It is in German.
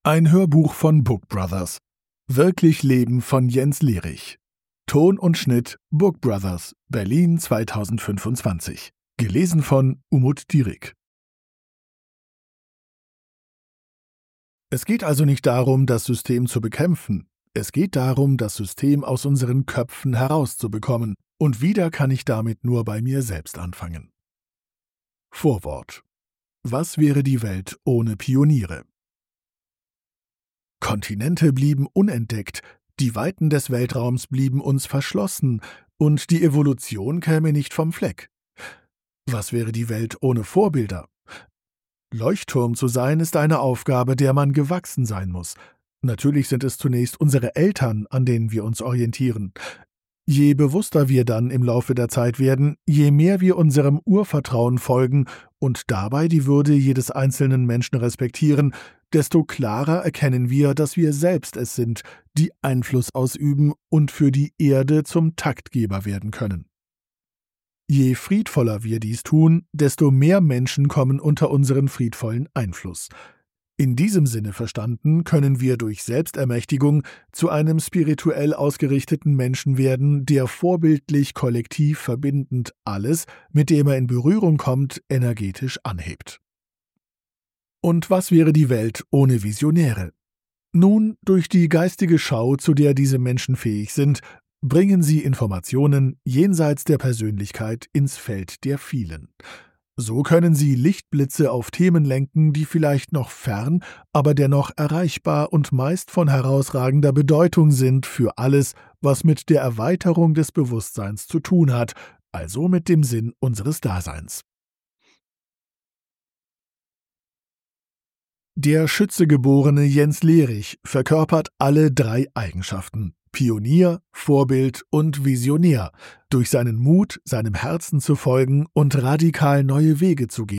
Ein Hörbuch von Book Brothers. Wirklich Leben von Jens Lehrig. Ton und Schnitt Book Brothers, Berlin 2025. Gelesen von Umut Dierig. Es geht also nicht darum, das System zu bekämpfen. Es geht darum, das System aus unseren Köpfen herauszubekommen. Und wieder kann ich damit nur bei mir selbst anfangen. Vorwort. Was wäre die Welt ohne Pioniere? Kontinente blieben unentdeckt, die Weiten des Weltraums blieben uns verschlossen und die Evolution käme nicht vom Fleck. Was wäre die Welt ohne Vorbilder? Leuchtturm zu sein ist eine Aufgabe, der man gewachsen sein muss. Natürlich sind es zunächst unsere Eltern, an denen wir uns orientieren. Je bewusster wir dann im Laufe der Zeit werden, je mehr wir unserem Urvertrauen folgen und dabei die Würde jedes einzelnen Menschen respektieren, desto klarer erkennen wir, dass wir selbst es sind, die Einfluss ausüben und für die Erde zum Taktgeber werden können. Je friedvoller wir dies tun, desto mehr Menschen kommen unter unseren friedvollen Einfluss. In diesem Sinne verstanden, können wir durch Selbstermächtigung zu einem spirituell ausgerichteten Menschen werden, der vorbildlich kollektiv verbindend alles, mit dem er in Berührung kommt, energetisch anhebt. Und was wäre die Welt ohne Visionäre? Nun, durch die geistige Schau, zu der diese Menschen fähig sind, bringen sie Informationen jenseits der Persönlichkeit ins Feld der Vielen. So können sie Lichtblitze auf Themen lenken, die vielleicht noch fern, aber dennoch erreichbar und meist von herausragender Bedeutung sind für alles, was mit der Erweiterung des Bewusstseins zu tun hat, also mit dem Sinn unseres Daseins. Der Schützegeborene Jens Lehrig verkörpert alle drei Eigenschaften: Pionier, Vorbild und Visionär, durch seinen Mut, seinem Herzen zu folgen und radikal neue Wege zu gehen.